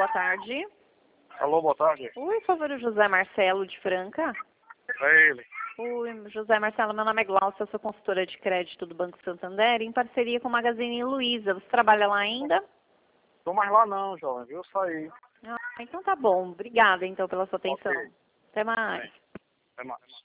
boa tarde. Alô, boa tarde. Oi, por favor, o José Marcelo de Franca. É ele. Oi, José Marcelo, meu nome é Glaucia, eu sou consultora de crédito do Banco Santander, em parceria com o Magazine Luiza. Você trabalha lá ainda? Tô mais lá não, jovem, viu? Saí. Ah, então tá bom. Obrigada, então, pela sua atenção. Ok. Até mais. Até mais.